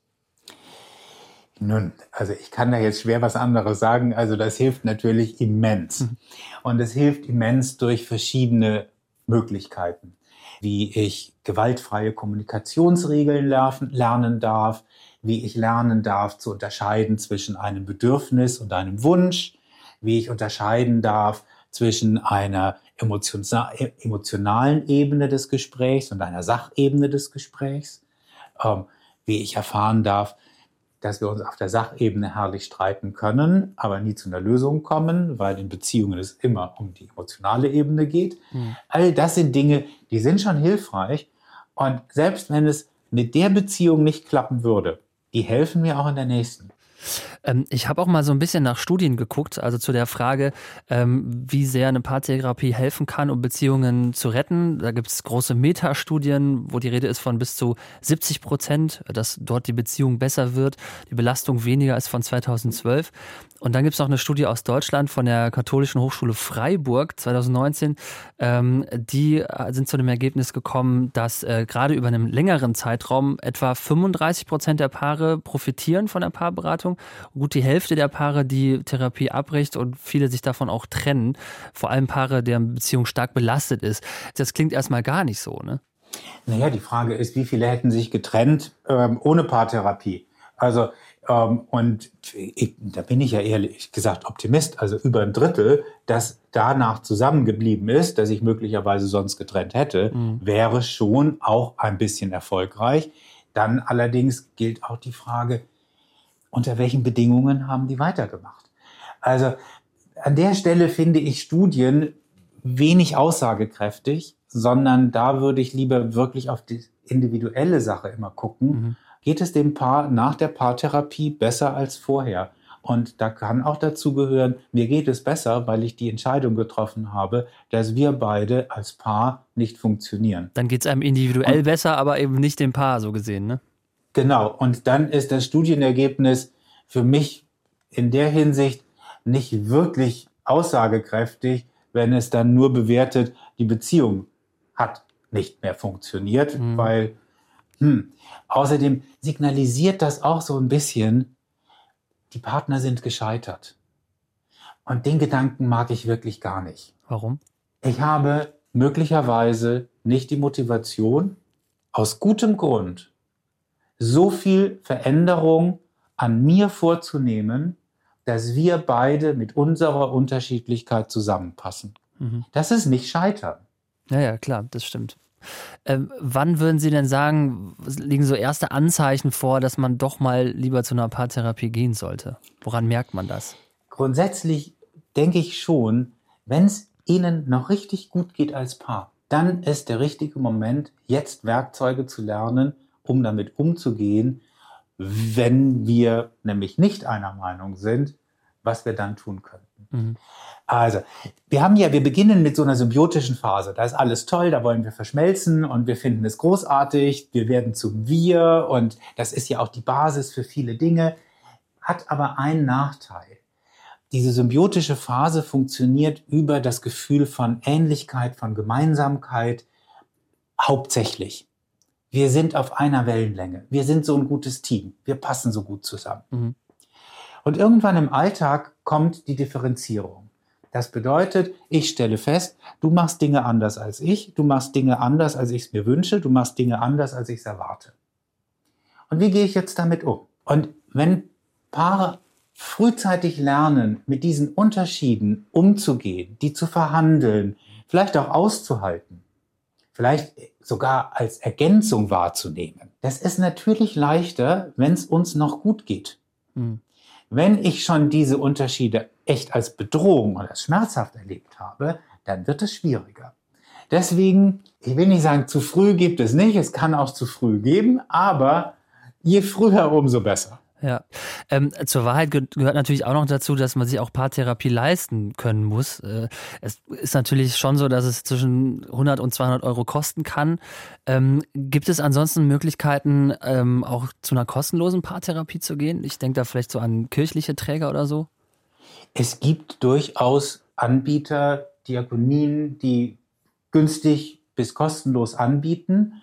[SPEAKER 5] Nun, also ich kann da jetzt schwer was anderes sagen. Also das hilft natürlich immens. Und es hilft immens durch verschiedene Möglichkeiten, wie ich gewaltfreie Kommunikationsregeln lernen darf, wie ich lernen darf zu unterscheiden zwischen einem Bedürfnis und einem Wunsch, wie ich unterscheiden darf zwischen einer emotionalen Ebene des Gesprächs und einer Sachebene des Gesprächs, wie ich erfahren darf, dass wir uns auf der Sachebene herrlich streiten können, aber nie zu einer Lösung kommen, weil in Beziehungen es immer um die emotionale Ebene geht. All das sind Dinge, die sind schon hilfreich. Und selbst wenn es mit der Beziehung nicht klappen würde, die helfen mir auch in der nächsten.
[SPEAKER 3] Ich habe auch mal so ein bisschen nach Studien geguckt, also zu der Frage, wie sehr eine Paartherapie helfen kann, um Beziehungen zu retten. Da gibt es große Metastudien, wo die Rede ist von bis zu 70%, dass dort die Beziehung besser wird, die Belastung weniger als von 2012. Und dann gibt es noch eine Studie aus Deutschland von der Katholischen Hochschule Freiburg 2019. Die sind zu dem Ergebnis gekommen, dass gerade über einen längeren Zeitraum etwa 35% der Paare profitieren von der Paarberatung. Gut die Hälfte der Paare, die Therapie abbricht und viele sich davon auch trennen. Vor allem Paare, deren Beziehung stark belastet ist. Das klingt erstmal gar nicht so, ne?
[SPEAKER 5] Naja, die Frage ist, wie viele hätten sich getrennt ohne Paartherapie? Also, da bin ich ja ehrlich gesagt Optimist. Also über ein Drittel, das danach zusammengeblieben ist, das ich möglicherweise sonst getrennt hätte, wäre schon auch ein bisschen erfolgreich. Dann allerdings gilt auch die Frage, unter welchen Bedingungen haben die weitergemacht? Also an der Stelle finde ich Studien wenig aussagekräftig, sondern da würde ich lieber wirklich auf die individuelle Sache immer gucken. Geht es dem Paar nach der Paartherapie besser als vorher? Und da kann auch dazu gehören, mir geht es besser, weil ich die Entscheidung getroffen habe, dass wir beide als Paar nicht funktionieren.
[SPEAKER 3] Dann geht es einem individuell besser, aber eben nicht dem Paar so gesehen, ne?
[SPEAKER 5] Genau, und dann ist das Studienergebnis für mich in der Hinsicht nicht wirklich aussagekräftig, wenn es dann nur bewertet, die Beziehung hat nicht mehr funktioniert, weil außerdem signalisiert das auch so ein bisschen, die Partner sind gescheitert. Und den Gedanken mag ich wirklich gar nicht.
[SPEAKER 3] Warum?
[SPEAKER 5] Ich habe möglicherweise nicht die Motivation, aus gutem Grund, so viel Veränderung an mir vorzunehmen, dass wir beide mit unserer Unterschiedlichkeit zusammenpassen. Das ist nicht Scheitern.
[SPEAKER 3] Ja, klar, das stimmt. Wann würden Sie denn sagen, liegen so erste Anzeichen vor, dass man doch mal lieber zu einer Paartherapie gehen sollte? Woran merkt man das?
[SPEAKER 5] Grundsätzlich denke ich schon, wenn es Ihnen noch richtig gut geht als Paar, dann ist der richtige Moment, jetzt Werkzeuge zu lernen, um damit umzugehen, wenn wir nämlich nicht einer Meinung sind, was wir dann tun könnten. Also, wir beginnen mit so einer symbiotischen Phase. Da ist alles toll, da wollen wir verschmelzen und wir finden es großartig, wir werden zum Wir und das ist ja auch die Basis für viele Dinge, hat aber einen Nachteil. Diese symbiotische Phase funktioniert über das Gefühl von Ähnlichkeit, von Gemeinsamkeit, hauptsächlich. Wir sind auf einer Wellenlänge. Wir sind so ein gutes Team. Wir passen so gut zusammen. Und irgendwann im Alltag kommt die Differenzierung. Das bedeutet, ich stelle fest, du machst Dinge anders als ich, du machst Dinge anders, als ich es mir wünsche, du machst Dinge anders, als ich es erwarte. Und wie gehe ich jetzt damit um? Und wenn Paare frühzeitig lernen, mit diesen Unterschieden umzugehen, die zu verhandeln, vielleicht auch auszuhalten, vielleicht sogar als Ergänzung wahrzunehmen. Das ist natürlich leichter, wenn es uns noch gut geht. Wenn ich schon diese Unterschiede echt als Bedrohung oder als schmerzhaft erlebt habe, dann wird es schwieriger. Deswegen, ich will nicht sagen, zu früh gibt es nicht, es kann auch zu früh geben, aber je früher, umso besser.
[SPEAKER 3] Ja, zur Wahrheit gehört natürlich auch noch dazu, dass man sich auch Paartherapie leisten können muss. Es ist natürlich schon so, dass es zwischen 100 und 200 Euro kosten kann. Gibt es ansonsten Möglichkeiten, auch zu einer kostenlosen Paartherapie zu gehen? Ich denke da vielleicht so an kirchliche Träger oder so.
[SPEAKER 5] Es gibt durchaus Anbieter, Diakonien, die günstig bis kostenlos anbieten.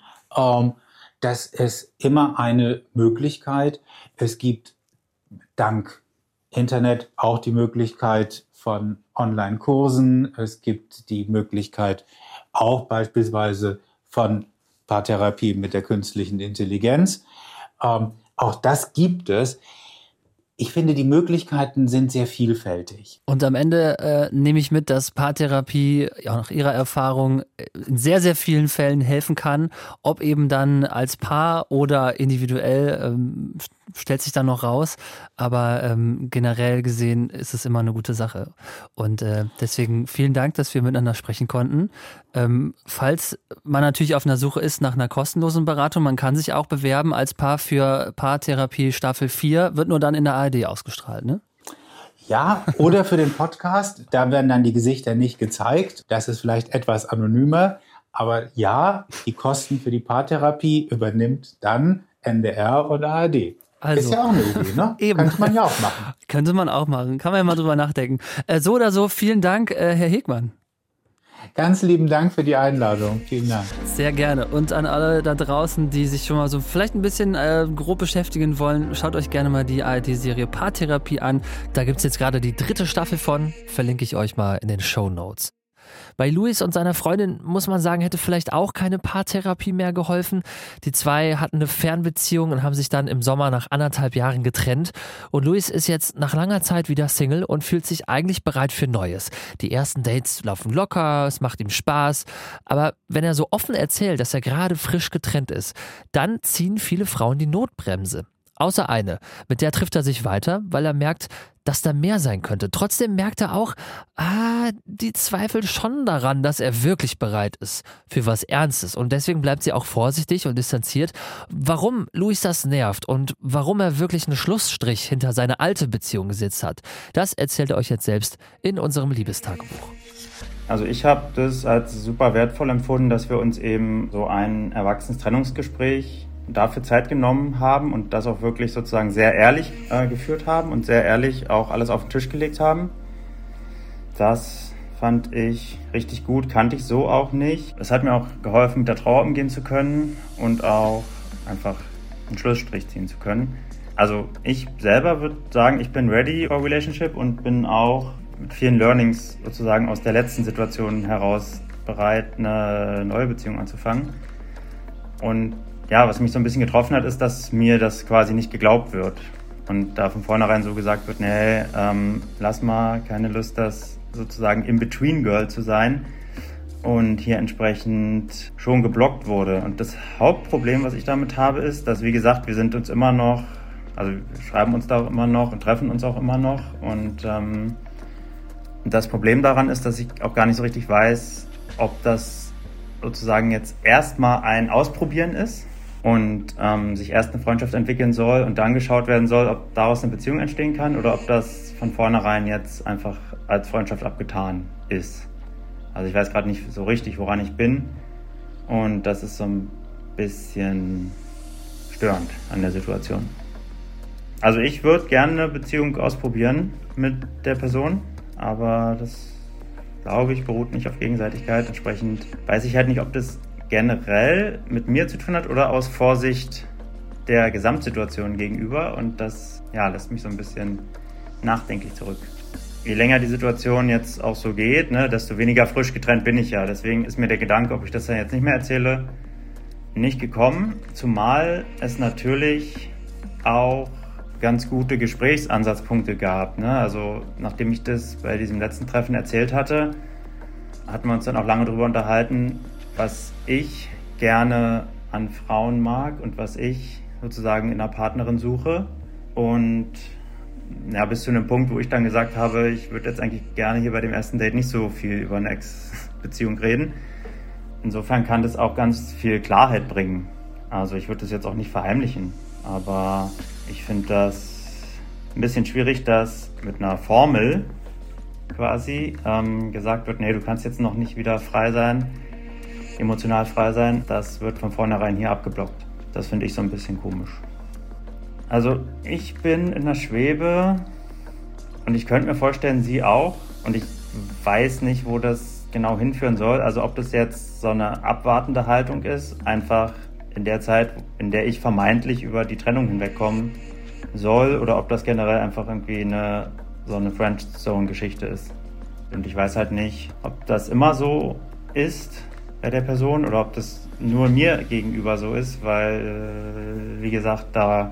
[SPEAKER 5] Das ist immer eine Möglichkeit. Es gibt dank Internet auch die Möglichkeit von Online-Kursen. Es gibt die Möglichkeit auch beispielsweise von Paartherapie mit der künstlichen Intelligenz. Auch das gibt es. Ich finde, die Möglichkeiten sind sehr vielfältig.
[SPEAKER 3] Und am Ende nehme ich mit, dass Paartherapie ja nach Ihrer Erfahrung in sehr, sehr vielen Fällen helfen kann. Ob eben dann als Paar oder individuell, stellt sich dann noch raus. Aber generell gesehen ist es immer eine gute Sache. Und deswegen vielen Dank, dass wir miteinander sprechen konnten. Falls man natürlich auf einer Suche ist nach einer kostenlosen Beratung, man kann sich auch bewerben als Paar für Paartherapie Staffel 4, wird nur dann in der ARD ausgestrahlt, ne?
[SPEAKER 5] Ja, oder für den Podcast, da werden dann die Gesichter nicht gezeigt. Das ist vielleicht etwas anonymer. Aber ja, die Kosten für die Paartherapie übernimmt dann NDR und ARD.
[SPEAKER 3] Also,
[SPEAKER 5] ist ja auch eine Idee, ne?
[SPEAKER 3] Eben.
[SPEAKER 5] Könnte man ja auch machen.
[SPEAKER 3] Könnte man auch machen. Kann man ja mal drüber nachdenken. So oder so, vielen Dank, Herr Hegmann.
[SPEAKER 5] Ganz lieben Dank für die Einladung. Vielen Dank.
[SPEAKER 3] Sehr gerne. Und an alle da draußen, die sich schon mal so vielleicht ein bisschen grob beschäftigen wollen, schaut euch gerne mal die ARD-Serie Paartherapie an. Da gibt es jetzt gerade die 3. Staffel von. Verlinke ich euch mal in den Shownotes. Bei Luis und seiner Freundin, muss man sagen, hätte vielleicht auch keine Paartherapie mehr geholfen. Die zwei hatten eine Fernbeziehung und haben sich dann im Sommer nach 1,5 Jahren getrennt. Und Luis ist jetzt nach langer Zeit wieder Single und fühlt sich eigentlich bereit für Neues. Die ersten Dates laufen locker, es macht ihm Spaß. Aber wenn er so offen erzählt, dass er gerade frisch getrennt ist, dann ziehen viele Frauen die Notbremse. Außer eine, mit der trifft er sich weiter, weil er merkt, dass da mehr sein könnte. Trotzdem merkt er auch, die zweifelt schon daran, dass er wirklich bereit ist für was Ernstes. Und deswegen bleibt sie auch vorsichtig und distanziert. Warum Luis das nervt und warum er wirklich einen Schlussstrich hinter seine alte Beziehung gesetzt hat, das erzählt er euch jetzt selbst in unserem Liebestagebuch.
[SPEAKER 6] Also ich habe das als super wertvoll empfunden, dass wir uns eben so ein Erwachsenentrennungsgespräch dafür Zeit genommen haben und das auch wirklich sozusagen sehr ehrlich geführt haben und sehr ehrlich auch alles auf den Tisch gelegt haben. Das fand ich richtig gut, kannte ich so auch nicht. Es hat mir auch geholfen, mit der Trauer umgehen zu können und auch einfach einen Schlussstrich ziehen zu können. Also ich selber würde sagen, ich bin ready for relationship und bin auch mit vielen Learnings sozusagen aus der letzten Situation heraus bereit, eine neue Beziehung anzufangen. Und ja, was mich so ein bisschen getroffen hat, ist, dass mir das quasi nicht geglaubt wird. Und da von vornherein so gesagt wird, nee, lass mal, keine Lust, das sozusagen In-Between-Girl zu sein. Und hier entsprechend schon geblockt wurde. Und das Hauptproblem, was ich damit habe, ist, dass, wie gesagt, wir sind uns immer noch, also wir schreiben uns da auch immer noch und treffen uns auch immer noch. Und das Problem daran ist, dass ich auch gar nicht so richtig weiß, ob das sozusagen jetzt erstmal ein Ausprobieren ist und sich erst eine Freundschaft entwickeln soll und dann geschaut werden soll, ob daraus eine Beziehung entstehen kann oder ob das von vornherein jetzt einfach als Freundschaft abgetan ist. Also ich weiß gerade nicht so richtig, woran ich bin und das ist so ein bisschen störend an der Situation. Also ich würde gerne eine Beziehung ausprobieren mit der Person, aber das, glaube ich, beruht nicht auf Gegenseitigkeit. Entsprechend weiß ich halt nicht, ob das generell mit mir zu tun hat oder aus Vorsicht der Gesamtsituation gegenüber. Und das lässt mich so ein bisschen nachdenklich zurück. Je länger die Situation jetzt auch so geht, desto weniger frisch getrennt bin ich ja. Deswegen ist mir der Gedanke, ob ich das ja jetzt nicht mehr erzähle, nicht gekommen. Zumal es natürlich auch ganz gute Gesprächsansatzpunkte gab. Also nachdem ich das bei diesem letzten Treffen erzählt hatte, hatten wir uns dann auch lange darüber unterhalten, was ich gerne an Frauen mag und was ich sozusagen in einer Partnerin suche. Und ja, bis zu einem Punkt, wo ich dann gesagt habe, ich würde jetzt eigentlich gerne hier bei dem ersten Date nicht so viel über eine Ex-Beziehung reden. Insofern kann das auch ganz viel Klarheit bringen. Also ich würde das jetzt auch nicht verheimlichen, aber ich finde das ein bisschen schwierig, dass mit einer Formel quasi gesagt wird, nee, du kannst jetzt noch nicht wieder frei sein, emotional frei sein. Das wird von vornherein hier abgeblockt. Das finde ich so ein bisschen komisch. Also ich bin in der Schwebe und ich könnte mir vorstellen, Sie auch. Und ich weiß nicht, wo das genau hinführen soll. Also ob das jetzt so eine abwartende Haltung ist, einfach in der Zeit, in der ich vermeintlich über die Trennung hinwegkommen soll, oder ob das generell einfach irgendwie so eine Friendzone-Geschichte ist. Und ich weiß halt nicht, ob das immer so ist bei der Person oder ob das nur mir gegenüber so ist, weil, wie gesagt, da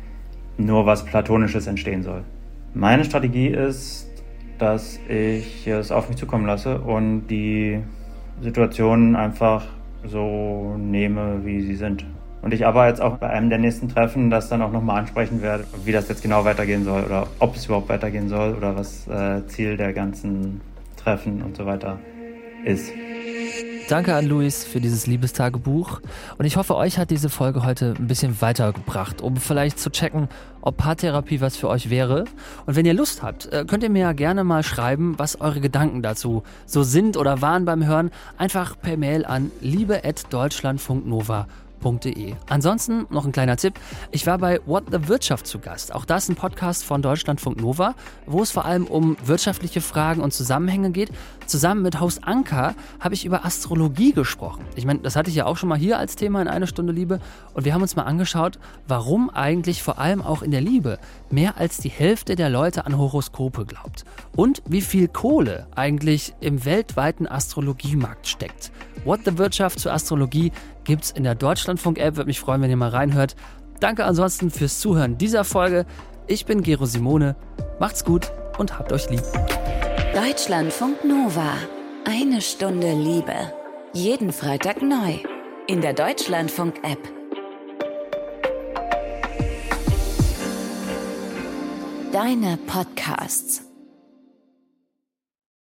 [SPEAKER 6] nur was Platonisches entstehen soll. Meine Strategie ist, dass ich es auf mich zukommen lasse und die Situationen einfach so nehme, wie sie sind. Und ich aber jetzt auch bei einem der nächsten Treffen das dann auch nochmal ansprechen werde, wie das jetzt genau weitergehen soll oder ob es überhaupt weitergehen soll oder was Ziel der ganzen Treffen und so weiter ist.
[SPEAKER 3] Danke an Luis für dieses Liebestagebuch und ich hoffe, euch hat diese Folge heute ein bisschen weitergebracht, um vielleicht zu checken, ob Paartherapie was für euch wäre. Und wenn ihr Lust habt, könnt ihr mir ja gerne mal schreiben, was eure Gedanken dazu so sind oder waren beim Hören. Einfach per Mail an liebe@deutschlandfunknova.de. Ansonsten noch ein kleiner Tipp. Ich war bei What the Wirtschaft zu Gast. Auch das ein Podcast von Deutschlandfunk Nova, wo es vor allem um wirtschaftliche Fragen und Zusammenhänge geht. Zusammen mit Host Anka habe ich über Astrologie gesprochen. Ich meine, das hatte ich ja auch schon mal hier als Thema in Eine Stunde Liebe. Und wir haben uns mal angeschaut, warum eigentlich vor allem auch in der Liebe mehr als die Hälfte der Leute an Horoskope glaubt. Und wie viel Kohle eigentlich im weltweiten Astrologiemarkt steckt. What the Wirtschaft zur Astrologie gibt's in der Deutschlandfunk-App. Würde mich freuen, wenn ihr mal reinhört. Danke ansonsten fürs Zuhören dieser Folge. Ich bin Gero Simone. Macht's gut und habt euch lieb.
[SPEAKER 1] Deutschlandfunk Nova. Eine Stunde Liebe. Jeden Freitag neu. In der Deutschlandfunk-App. Deine Podcasts.